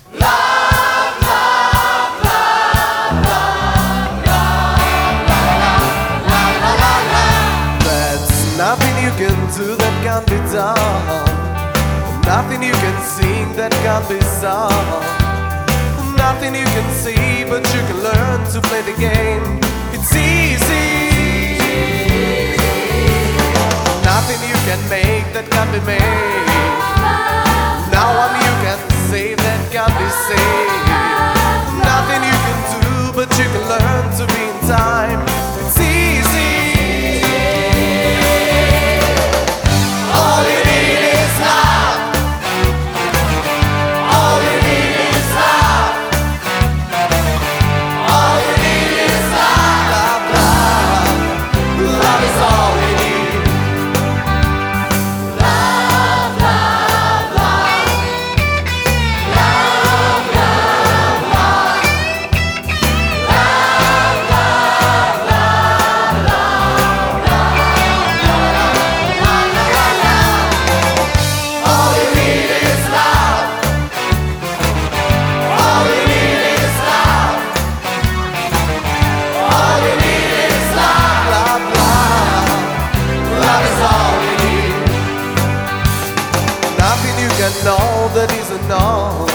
Nothing you can do that can't be done. Nothing you can sing that can't be sung. Nothing you can see, but you can learn to play the game. It's easy. Nothing you can make that can't be made. No one you can save that can't be saved. Nothing you can do, but you can learn to be in time. It's easy. Know that is enough.